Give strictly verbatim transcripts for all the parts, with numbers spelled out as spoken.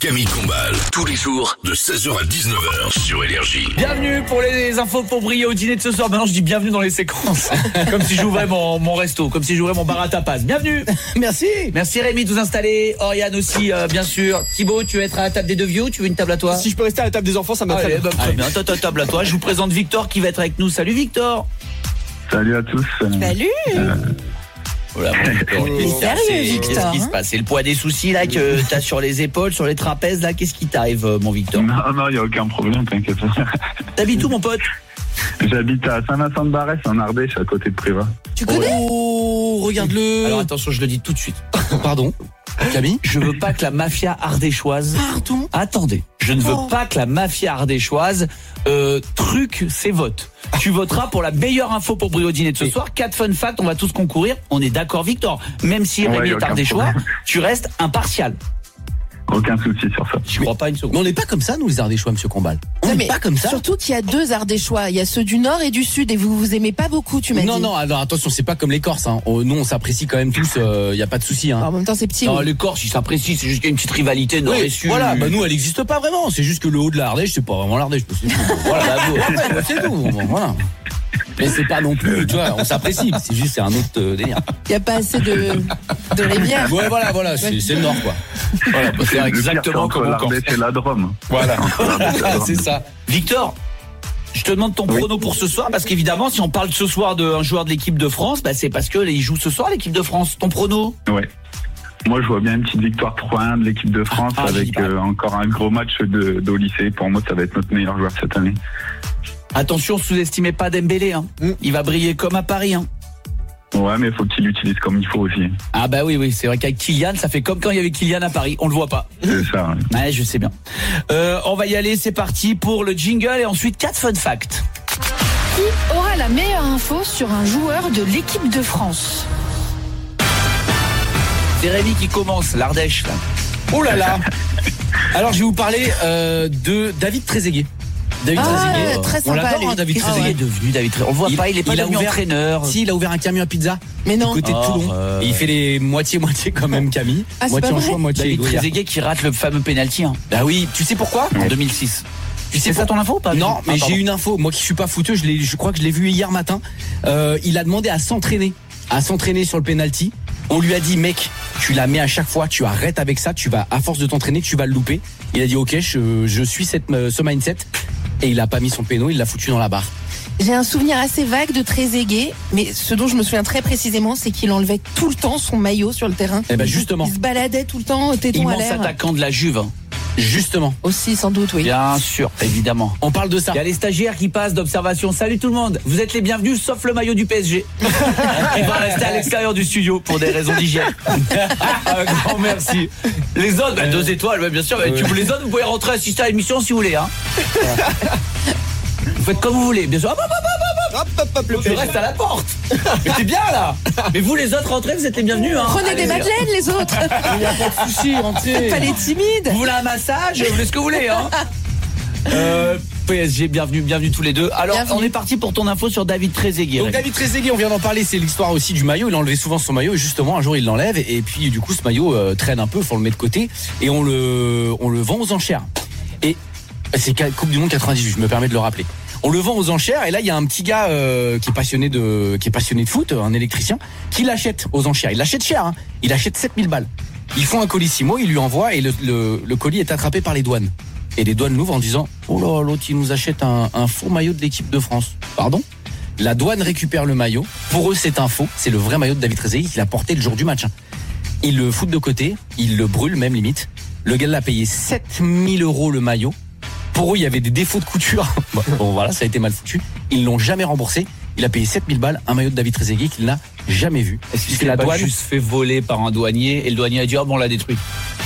Camille Combal, tous les jours de seize heures à dix-neuf heures sur Énergie. Bienvenue pour les infos pour briller au dîner de ce soir. Maintenant je dis bienvenue dans les séquences. Comme si j'ouvrais mon, mon resto, comme si j'ouvrais mon bar à tapas. Bienvenue. Merci. Merci Rémi de vous installer. Oriane aussi, euh, bien sûr. Thibaut, tu veux être à la table des deux vieux ou tu veux une table à toi? Si je peux rester à la table des enfants, ça m'a très bien. Bah, très bien, toi, toi, table à toi. Je vous présente Victor qui va être avec nous. Salut Victor. Salut à tous. Salut. Euh, Voilà, bon, Victor, Mais qu'est-ce sérieux, c'est- Victor, Qu'est-ce qui se hein passe? C'est le poids des soucis là que t'as sur les épaules, sur les trapèzes là. Qu'est-ce qui t'arrive, euh, mon Victor? non, non, il n'y a aucun problème, t'inquiète pas. T'habites où, mon pote? J'habite à Saint-Vincent-de-Barès, en Ardèche, à côté de Prévat. Tu connais? Oh, regarde-le. Alors attention, je le dis tout de suite. Pardon, Camille. Je veux pas que la mafia ardéchoise. Pardon. Attendez, je ne veux Oh. pas que la mafia ardéchoise euh, truque ses votes. Tu voteras pour la meilleure info pour briller au dîner de ce soir. Quatre fun facts, on va tous concourir. On est d'accord, Victor. Même si Ouais, Rémi y a est aucun ardéchois, problème. tu restes impartial. Aucun souci sur ça. Je crois pas une Mais seconde. on n'est pas comme ça, nous, les Ardéchois, monsieur Combal. On Non, n'est mais pas comme ça. Surtout qu'il y a deux Ardéchois. Il y a ceux du Nord et du Sud et vous vous aimez pas beaucoup, tu m'as dit. Non, non, alors attention, c'est pas comme les Corses. Hein. Oh, nous, on s'apprécie quand même tous. Il euh, y a pas de souci. Hein. En même temps, c'est petit. Non, oui. les Corses, ils s'apprécient, c'est juste qu'il y a une petite rivalité nord Oui, et sud. voilà, bah nous, elle n'existe pas vraiment. C'est juste que le haut de l'Ardèche, c'est pas vraiment l'Ardèche. C'est tout. Voilà, Voilà, vous. Ouais, c'est tout. Bon, voilà. Mais c'est pas non plus, tu vois, on s'apprécie. C'est juste, c'est un autre euh, délire. Il y a pas assez de, de rivières. Ouais, voilà, voilà, c'est c'est le Nord, quoi. Voilà, bah, c'est Le pire, exactement c'est entre comme au Corse. l'Ardèche et la Drôme. Voilà. Entre l'Ardèche et la Drôme. C'est ça. Victor, je te demande ton Oui. prono pour ce soir, parce qu'évidemment, si on parle ce soir d'un joueur de l'équipe de France, bah, c'est parce que il joue ce soir l'équipe de France. Ton prono? Ouais. Moi, je vois bien une petite victoire trois un de l'équipe de France Ah, je dis avec pas. euh, encore un gros match de, d'au lycée. Pour moi, ça va être notre meilleur joueur cette année. Attention, sous-estimez pas Dembélé. Hein. Mm. Il va briller comme à Paris. Hein. Ouais, mais il faut qu'il l'utilise comme il faut aussi. Ah bah oui, oui, c'est vrai qu'avec Kylian, ça fait comme quand il y avait Kylian à Paris. On le voit pas. C'est ça. Ouais. Ouais, je sais bien. Euh, on va y aller, c'est parti pour le jingle et ensuite quatre fun facts. Qui aura la meilleure info sur un joueur de l'équipe de France? C'est Rémi qui commence, l'Ardèche. Là. Oh là là. Alors, je vais vous parler euh, de David Trezeguet. David Ah, Trezeguet. très On sympa, l'adore, lui. hein, David Qu'est-ce qu'il Trezeguet. est devenu, David Trezeguet? On le voit Il- pas, il est pas il a devenu ouvert- entraîneur. Si, il a ouvert un camion à pizza Mais non. du côté de Oh, Toulon. euh. Et il fait les moitié-moitié quand même, Camille. Ah, c'est moitié pas en vrai choix, moitié David Goya. Trezeguet qui rate le fameux penalty hein, Bah oui, tu sais pourquoi en deux mille six. Tu sais C'est ça ton info ou pas? Non, Ah, mais pardon. j'ai une info. Moi qui suis pas footeux, je, l'ai- je crois que je l'ai vu hier matin. Euh, il a demandé à s'entraîner, à s'entraîner sur le penalty. On lui a dit, mec, tu la mets à chaque fois, tu arrêtes avec ça, tu vas, à force de t'entraîner, tu vas le louper. Il a dit, ok, je, je suis cette, euh, ce mindset. Et il a pas mis son péno, il l'a foutu dans la barre. J'ai un souvenir assez vague de Trezeguet, mais ce dont je me souviens très précisément, c'est qu'il enlevait tout le temps son maillot sur le terrain. Eh ben justement, Il se baladait tout le temps, téton à Immense l'air. attaquant de la Juve. hein. justement, Aussi, sans doute, oui. Bien sûr, évidemment. on parle de ça. Il y a les stagiaires qui passent d'observation. Salut tout le monde, vous êtes les bienvenus sauf le maillot du P S G. Il va rester à l'extérieur du studio pour des raisons d'hygiène. Un grand merci. Les autres, bah, deux étoiles, ouais, bien sûr. Mais tu vous les autres, vous pouvez rentrer assister à l'émission si vous voulez. Hein. Vous faites comme vous voulez, bien sûr. Hop, hop, hop, hop, Hop, hop, hop, le hop. Je reste à la porte. Mais c'est bien là. Mais vous les autres, rentrez, vous êtes les bienvenus. Hein. Prenez des Allez. madeleines, les autres. Il n'y a pas de souci, rentrez. Pas les timides. Vous voulez un massage? Vous voulez ce que vous voulez, hein. Euh, P S G, bienvenue, bienvenue tous les deux. Alors, Bienvenue. on est parti pour ton info sur David Trezeguet. Donc David Trezeguet, on vient d'en parler, c'est l'histoire aussi du maillot. Il enlevait souvent son maillot et justement un jour il l'enlève et puis du coup ce maillot euh, traîne un peu, faut le mettre de côté et on le on le vend aux enchères. Et c'est Coupe du Monde quatre-vingt-dix-huit, je me permets de le rappeler. On le vend aux enchères et là il y a un petit gars euh, qui est passionné de qui est passionné de foot, un électricien, qui l'achète aux enchères. Il l'achète cher, hein. Il achète sept mille balles. Ils font un colissimo, il lui envoie et le, le, le colis est attrapé par les douanes. Et les douanes l'ouvrent en disant « Oh là, l'autre il nous achète un, un faux maillot de l'équipe de France. » Pardon ? La douane récupère le maillot. Pour eux, c'est un faux. C'est le vrai maillot de David Trezeguet qu'il a porté le jour du match. Ils le foutent de côté. Ils le brûlent, même limite. Le gars l'a payé sept mille euros le maillot. Pour eux, il y avait des défauts de couture. Bon, voilà, ça a été mal foutu. Ils l'ont jamais remboursé. Il a payé sept mille balles, un maillot de David Trezeguet qu'il n'a jamais vu. Est-ce qu'il Puisque s'est la pas douane juste fait voler par un douanier et le douanier a dit oh bon on l'a détruit.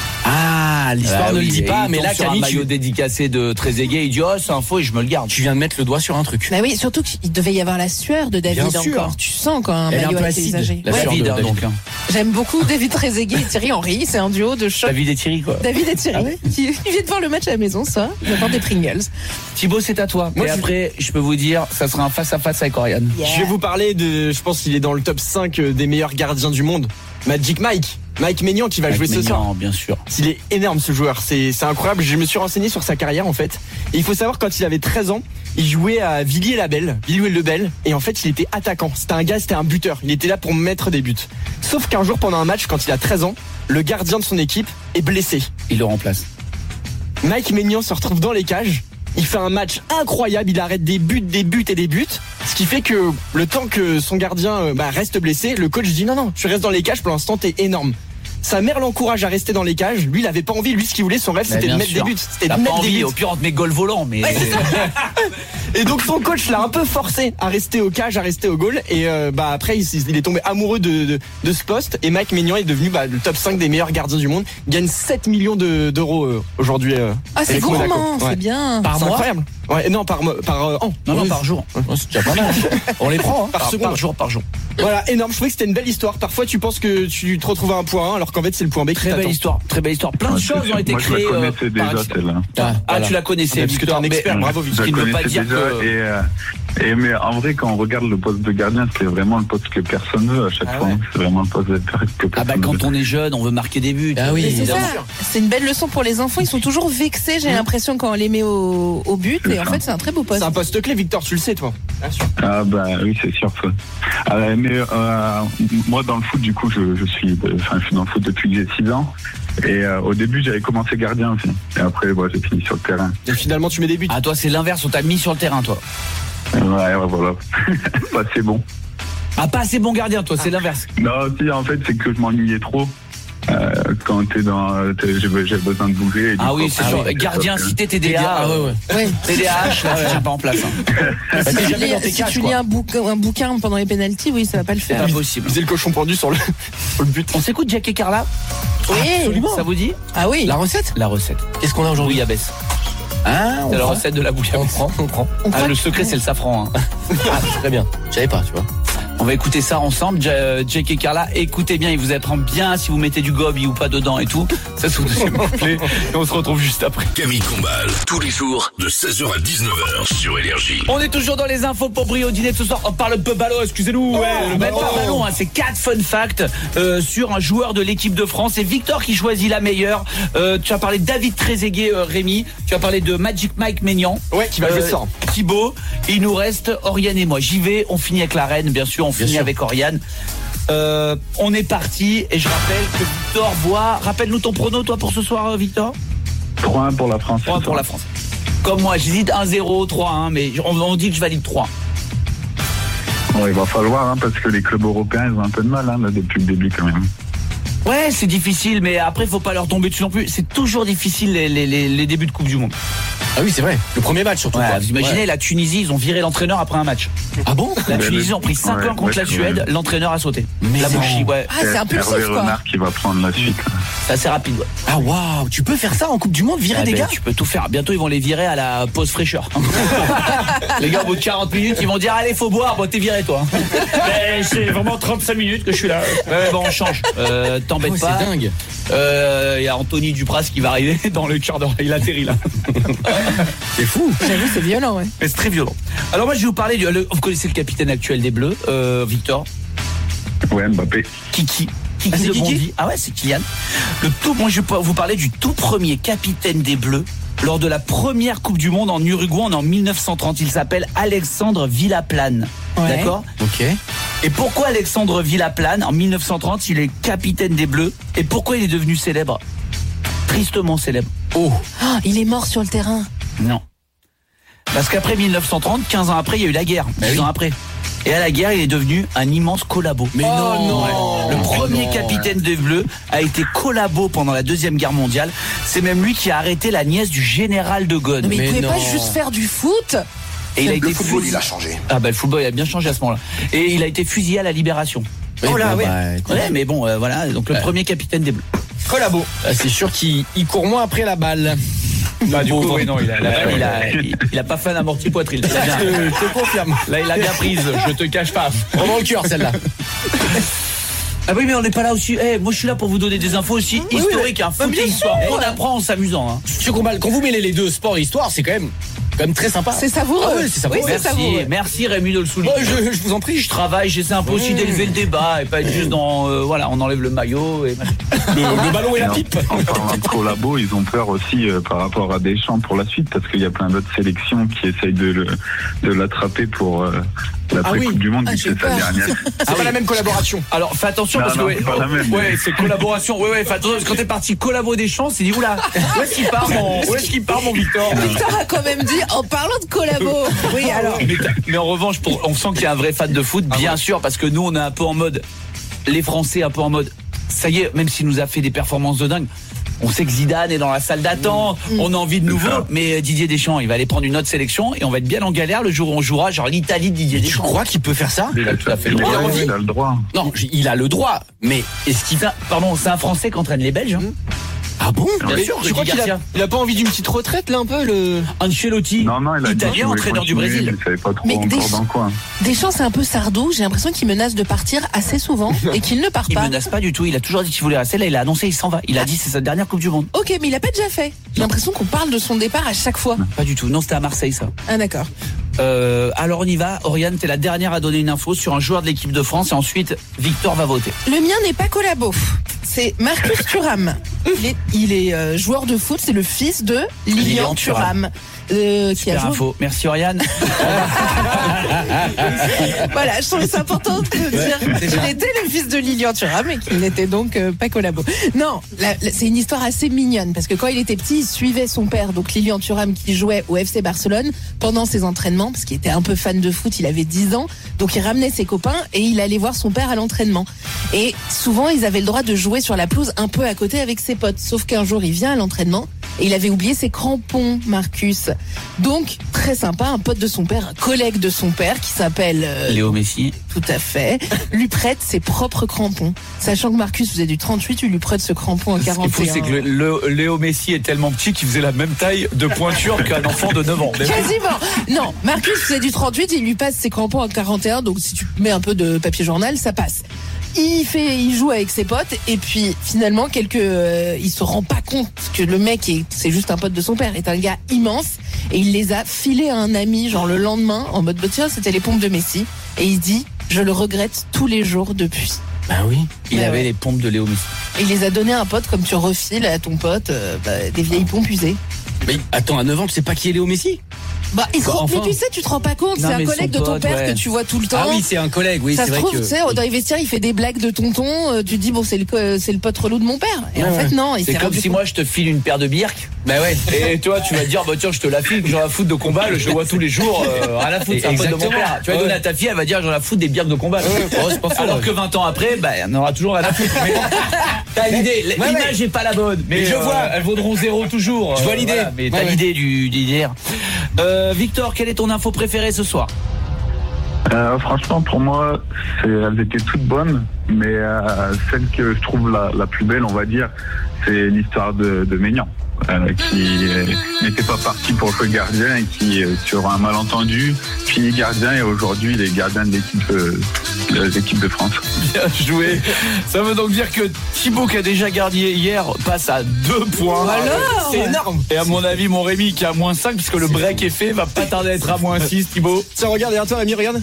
Ah, l'histoire Ah ne oui, le dit et pas, il mais tombe là, sur un Camille, maillot tu, dédicacé de Trezeguet, il dit oh c'est un faux et je me le garde. tu viens de mettre le doigt sur un truc. Bah oui, surtout qu'il devait y avoir la sueur de David Bien sûr. encore. Tu sens quand un Elle est un maillot peu a été acide, usagé. la Ouais. sueur. David, de hein, David. donc. hein. J'aime beaucoup David Trezeguet et Thierry Henry. C'est un duo de choc. David et Thierry quoi. David et Thierry. Ah ouais qui qui viennent voir le match à la maison, ça. Ils apportent des Pringles. Thibaut c'est à toi. Moi, et je- après je peux vous dire ça sera un face à face avec Oriane. Yeah. Je vais vous parler de, je pense qu'il est dans le top cinq des meilleurs gardiens du monde, Magic Mike. Mike Maignan qui va Mike jouer ce Maignan, soir. bien sûr. Il est énorme ce joueur, c'est, c'est incroyable. Je me suis renseigné sur sa carrière en fait. Et il faut savoir, quand il avait treize ans, il jouait à Villiers-la-Belle, Villiers-le-Bel. Et en fait, il était attaquant. C'était un gars, c'était un buteur. Il était là pour mettre des buts. Sauf qu'un jour, pendant un match, quand il a treize ans, le gardien de son équipe est blessé. Il le remplace. Mike Maignan se retrouve dans les cages. Il fait un match incroyable, il arrête des buts, des buts et des buts. Ce qui fait que le temps que son gardien euh, bah, reste blessé, le coach dit non, non, tu restes dans les cages, pour l'instant t'es énorme. Sa mère l'encourage à rester dans les cages. Lui, il avait pas envie. Lui, ce qu'il voulait, son rêve, Bah, c'était de bien mettre sûr. des buts. C'était T'as de pas mettre des envie, buts. au pire on te met goal volant, mais. Ouais, c'est ça. Et donc son coach l'a un peu forcé à rester aux cages, à rester au goal. Et euh, bah après, il, il est tombé amoureux de, de, de ce poste. Et Mike Maignan est devenu bah, le top cinq des meilleurs gardiens du monde. Il gagne sept millions de, d'euros euh, aujourd'hui. Euh, Ah, c'est avec Monaco. gourmand, Ouais. c'est bien. Par C'est mois incroyable. Ouais, non, par, mo- par euh, an. Non, non, Oui. par jour. Ouais, c'est déjà pas mal. On les prend, hein. Par Par, seconde. par jour, par jour. Voilà, énorme. Je trouvais que c'était une belle histoire. Parfois, tu penses que tu te retrouves à un point un, alors qu'en fait, c'est le point B qui Très belle t'attend. histoire, très belle histoire. Plein de Ouais, choses c'est ont sûr. été Moi, je la créées. euh, connaissais par déjà, accident. celle-là. Ah, voilà. tu la connaissais, Parce que t'es un Victor, expert, mais- bravo, Je Victor. Ce qui la ne veut pas connaissais dire déjà que. et, euh, et mais en vrai, quand on regarde le poste de gardien, c'est vraiment le poste que personne veut à chaque Ah fois. ouais. hein. C'est vraiment le poste de que personne Ah bah quand veut. on est jeune, on veut marquer des buts. Ah oui, Mais c'est ça, évidemment. c'est une belle leçon pour les enfants. Ils sont toujours vexés, j'ai l'impression, quand on les met au, au but. Et en fait, c'est un très beau poste. C'est un poste clé, Victor, tu le sais, toi. Bien sûr. Ah bah oui, c'est sûr. Ça. Ah, mais euh, moi, dans le foot, du coup, je, je suis, enfin, je suis dans le foot depuis que j'ai six ans. Et euh, au début, j'avais commencé gardien aussi. Et après, ouais, j'ai fini sur le terrain. Et finalement, tu mets des buts. Ah toi c'est l'inverse, on t'a mis sur le terrain toi. Ouais, ouais, voilà. Pas c'est bon. Ah pas assez bon gardien toi, c'est l'inverse. Non, si, en fait, c'est que je m'ennuyais trop. Euh, quand t'es dans, t'es, j'ai, j'ai besoin de bouger. Et du Ah coup, oui c'est après, sûr, c'est gardien ça, cité T D A. Ah ouais, ouais. Ouais. T D A H, là ça tient pas en place. hein. Si t'es tu jamais lis, dans tes si cages, tu quoi. lis un, bouquin, un bouquin pendant les pénaltys, oui, ça va pas le C'est faire. pas possible. Il faisait le cochon pendu sur le, sur le but. On s'écoute Jack et Carla. Oui. Absolument. Ça vous dit? Ah oui. La recette La recette. Qu'est-ce qu'on a aujourd'hui? Bouillabaisse. Hein, on C'est la prend. recette de la On bouillabaisse. prend, on prend. On Ah, croit le que- secret c'est le safran. hein. Ah, très bien. Je savais pas, tu vois. On va écouter ça ensemble, Ja- Jack et Carla. Écoutez bien, il vous apprend bien si vous mettez du gobi ou pas dedans et tout. Ça, c'est s'il vous plaît. Et on se retrouve juste après. Camille Combal, tous les jours de seize heures à dix-neuf heures sur Énergie. On est toujours dans les infos pour briller au dîner de ce soir. On parle peu ballon, excusez-nous. ouais, le même pas ballon, hein, c'est quatre fun facts euh, sur un joueur de l'équipe de France. C'est Victor qui choisit la meilleure. Euh, tu as parlé de David Trezeguet, euh, Rémi. Tu as parlé de Magic Mike Maignan. Ouais, qui va jouer ce soir. Thibaut. Il nous reste Oriane et moi. J'y vais. On finit avec la reine, bien sûr. On finit sûr. avec Oriane. Euh, on est parti et je rappelle que Victor voit. Rappelle-nous ton prono, toi, pour ce soir, euh, Victor. trois un pour la France. trois un pour la France. Comme moi, j'hésite un zéro, trois un, mais on, on dit que je valide trois. Ouais, il va falloir, hein, parce que les clubs européens, ils ont un peu de mal, hein, là, depuis le début, quand même. Ouais, c'est difficile, mais après, faut pas leur tomber dessus non plus. C'est toujours difficile les, les, les, les débuts de Coupe du Monde. Ah oui, c'est vrai. Le premier match surtout. Ouais, quoi. vous imaginez, Ouais. la Tunisie, ils ont viré l'entraîneur après un match. Ah bon? La Ouais, Tunisie le- ont pris cinq ouais, un contre ouais, la c'est Suède, vrai. l'entraîneur a sauté. Mais la non. bouchie, ouais. Ah, c'est un peu le Hervé sauf, quoi. Renard qui va prendre la suite. C'est assez rapide, ouais. Ah waouh, tu peux faire ça en Coupe du Monde, virer Ah des ben, gars? tu peux tout faire. Bientôt, ils vont les virer à la pause fraîcheur. Les gars, au bout de quarante minutes, ils vont dire allez, faut boire. Bon, t'es viré, toi. Mais c'est vraiment trente-cinq minutes que je suis là. Ouais, bon, on change. Euh, T'embête Oh, pas. c'est dingue. Il euh, y a Anthony Dupras qui va arriver dans le quart d'heure. Il atterrit là. C'est fou. J'avoue, c'est violent, ouais. Mais c'est très violent. Alors moi, je vais vous parler du. le- vous connaissez le capitaine actuel des Bleus, euh, Victor. Ouais, Mbappé. Kiki. Kiki Ah, c'est de Kiki Bondy. Ah ouais, c'est Kylian. Le tout, moi, je vais vous parler du tout premier capitaine des Bleus lors de la première Coupe du Monde en Uruguay en mille neuf cent trente. Il s'appelle Alexandre Villaplane. Ouais. D'accord. Ok. Et pourquoi Alexandre Villaplane, en mille neuf cent trente, il est capitaine des Bleus? Et pourquoi il est devenu célèbre? Tristement célèbre. Oh. Ah, il est mort sur le terrain. Non. Parce qu'après mille neuf cent trente, quinze ans après, il y a eu la guerre. dix ans après. Et à la guerre, il est devenu un immense collabo. Mais non. non. Le premier non. capitaine des Bleus a été collabo pendant la Deuxième Guerre mondiale. C'est même lui qui a arrêté la nièce du général de Gaulle. Non, mais, Mais il pouvait non. pas juste faire du foot. Et il a été Le football, fusillé. il a changé. Ah bah le football il a bien changé à ce moment-là. Et il a été fusillé à la Libération. Oui, Oh là, bon, ouais. bah, écoute. Ouais, mais bon, euh, voilà. Donc le Ouais. premier capitaine des Bleus. Collabo. Ah, c'est sûr qu'il il court moins après la balle. Bah, du Pauvre. coup, oui, non, il a, la balle, il a, il, il a pas fait un amorti poitrine. Il a bien- Je te confirme. là, il a bien prise. Je te cache pas. Prends dans le cœur celle-là. Ah oui, mais on n'est pas là aussi. Eh, moi, je suis là pour vous donner des infos aussi Oui, historiques, hein, oui, foot bien et histoire. sûr. On apprend en s'amusant. Hein. Monsieur Combal, quand vous mêlez les deux, sport et histoire, c'est quand même, quand même très sympa. C'est savoureux. Ah oui, c'est savoureux. Oui, c'est Merci, savoureux. merci Rémi de le souligner. Oh, je, je vous en prie. Je travaille, j'essaie un peu aussi d'élever le débat et pas être juste dans, euh, voilà, on enlève le maillot et. Le, le ballon et la Et en- pipe. En parlant de collabo, ils ont peur aussi euh, par rapport à Deschamps pour la suite, parce qu'il y a plein d'autres sélections qui essayent de, le- de l'attraper pour euh, l'après Ah oui. Coupe du Monde, Ah, vu que j'ai c'est sa peur. dernière. C'est pas la même collaboration. Alors fais attention Non, parce non, que ouais, c'est pas la même. ouais, c'est collaboration. Ouais ouais, fais attention parce que quand t'es parti collabo des champs, c'est dit oula, où est-ce qu'il part mon, où est-ce qu'il part mon Victor Victor a quand même dit, en parlant de collabo. Oui, alors. mais, t'as- mais en revanche, pour, on sent qu'il y a un vrai fan de foot, bien sûr, parce que nous on est un peu en mode, les Français un peu en mode, ça y est, même s'il nous a fait des performances de dingue. On sait que Zidane est dans la salle d'attente, on a envie de nouveau, ça. mais Didier Deschamps, il va aller prendre une autre sélection et on va être bien en galère le jour où on jouera genre l'Italie de Didier Tu Deschamps. crois qu'il peut faire ça? Mais il a tout à fait le Il droit. a- envie. il a le droit. Non, j- il a le droit, mais est-ce qu'il C'est un- Pardon, c'est un Français qui entraîne les Belges. Hein. Ah bon? Bien Mais sûr, je crois Rudy qu'il a, Garcia. il a pas envie d'une petite retraite là un peu le. Ancelotti, Non, non, il a dit qu'il italien, voulait entraîneur du continuer, Brésil. mais il savait pas trop Mais encore Deschamps- dans quoi. Deschamps, c'est un peu sardou. J'ai l'impression qu'il menace de partir assez souvent et qu'il ne part Il pas. menace pas du tout, il a toujours dit qu'il voulait rester là, il a annoncé il s'en va. Il a dit c'est sa dernière Coupe du Monde. Ok, mais il a pas déjà fait. J'ai l'impression qu'on parle de son départ à chaque fois. Pas du tout, non c'était à Marseille ça. Ah d'accord. Euh, alors on y va, Oriane, t'es la dernière à donner une info sur un joueur de l'équipe de France et ensuite Victor va voter. Le mien n'est pas collabo. C'est Marcus Thuram. Il est, il est euh, joueur de foot, c'est le fils de Lilian Lilian Thuram. Thuram. Euh, qui a Super joué. info, merci Oriane. Voilà, je trouvais ça important de dire c'est bien. qu'il était le fils de Lilian Thuram et qu'il n'était donc euh, pas collabo. Non, la- la- c'est une histoire assez mignonne parce que quand il était petit, il suivait son père, donc Lilian Thuram, qui jouait au F C Barcelone pendant ses entraînements parce qu'il était un peu fan de foot, il avait dix ans, donc il ramenait ses copains et il allait voir son père à l'entraînement. Et souvent, ils avaient le droit de jouer sur la pelouse un peu à côté avec ses potes, sauf qu'un jour, il vient à l'entraînement et il avait oublié ses crampons, Marcus. Donc, très sympa, un pote de son père, un collègue de son père qui s'appelle... euh, Léo Messi. tout à fait, lui prête ses propres crampons. Sachant que Marcus faisait du trente-huit, il lui prête ce crampon en Ce qui est quarante fou et un. c'est que le, le- Léo Messi est tellement petit qu'il faisait la même taille de pointure qu'un enfant de neuf ans. Quasiment. Non, Marcus faisait du trente-huit, il lui passe ses crampons en quarante et un, donc si tu mets un peu de papier journal, ça passe. Il fait, il joue avec ses potes et puis finalement quelques, euh, il se rend pas compte que le mec est, c'est juste un pote de son père, est un gars immense et il les a filés à un ami genre le lendemain en mode bah, tiens c'était les pompes de Messi et il dit je le regrette tous les jours depuis. Bah oui. Il Ouais, avait ouais. les pompes de Léo Messi. Et il les a donné à un pote comme tu refiles à ton pote euh, bah, des vieilles pompes usées. Mais attends, à neuf ans, tu sais pas qui est Léo Messi? Bah, il se Bah, rend- enfin. mais tu sais, tu te rends pas compte, Non, c'est un mais collègue de son ton pote, père ouais. que tu vois tout le temps. Ah oui, c'est un collègue, oui, ça c'est se vrai trouve, que. tu sais, dans les vestiaires, il fait des blagues de tonton, euh, tu te dis, bon, c'est le, co- c'est le pote relou de mon père. Et Ouais, en fait, ouais. non, il C'est s'est comme rendu si compte- moi je te file une paire de birks. Bah ouais. Et toi, tu vas te dire, bah tiens, je te la file, j'en ai à foutre de combat, je le vois tous les jours, euh, rien à foutre, c'est un pote de mon Exactement. père. Tu vas Ouais. donner à ta fille, elle va dire, j'en ai à foutre des birks de combat. Oh, c'est pas faux, Alors ouais. que vingt ans après, bah, on aura toujours rien à foutre. Mais bon, t'as l'idée, Ouais, l'image est pas la bonne, mais je euh, vois. elles vaudront zéro toujours. Je vois Euh, l'idée. voilà, mais t'as Ouais, ouais. l'idée du, du D R. Euh, Victor, quelle est ton info préférée ce soir? Euh, franchement, pour moi, c'est- elles étaient toutes bonnes, mais euh, celle que je trouve la, la plus belle, on va dire, c'est l'histoire de, de Maignan, euh, qui euh, n'était pas parti pour jouer gardien et qui, euh, sur un malentendu, puis gardien et aujourd'hui il est gardien de l'équipe euh, de l'équipe de France. Bien joué. Ça veut donc dire que Thibaut, qui a déjà gardé hier, passe à deux points. Alors C'est énorme. Et à mon avis, mon Rémi, qui est à moins cinq, puisque le break est fait, va pas tarder à être à moins six, Thibaut. Tiens, regarde derrière toi, Rémi, regarde.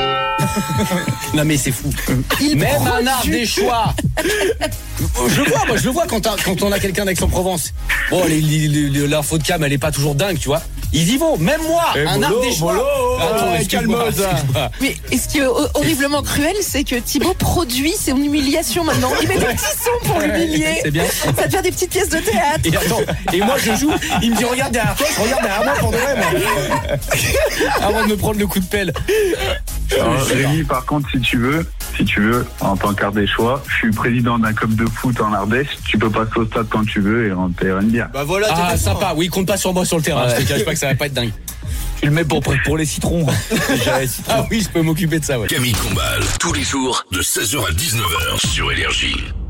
Non mais c'est fou. Il Même un produit. art des choix. Je le vois, moi je le vois quand, t'as- quand on a quelqu'un d'Aix-en-Provence. Bon, les- les- les- l'info de Cam, elle est pas toujours dingue, tu vois. Ils y vont, même moi, Eh, un mollo, art des choix. mollo. Attends, Ouais, excuse-moi, calme-toi. excuse-moi. Mais et ce qui est ho- horriblement cruel, c'est que Thibaut produit son humiliation maintenant. Il met des petits sons pour l'humilier. C'est bien. Ça devient des petites pièces de théâtre. Et attends, et moi je joue, il me dit regarde derrière toi, je regarde derrière moi pour de vrai, moi. Avant de me prendre le coup de pelle. Alors, Rémi, par contre, si tu veux, si tu veux, en tant qu'Ardéchois, je suis président d'un club de foot en Ardèche. Tu peux passer au stade quand tu veux et on te paiera une bière. Bah voilà, t'es Ah pas sympa, oui, compte pas sur moi sur le terrain, Ouais. je te cache pas que ça va pas être dingue. Tu le mets pour, pour les citrons. Déjà, les citrons. Ah oui, je peux m'occuper de ça, ouais. Camille Combal, tous les jours de seize heures à dix-neuf heures sur Énergie.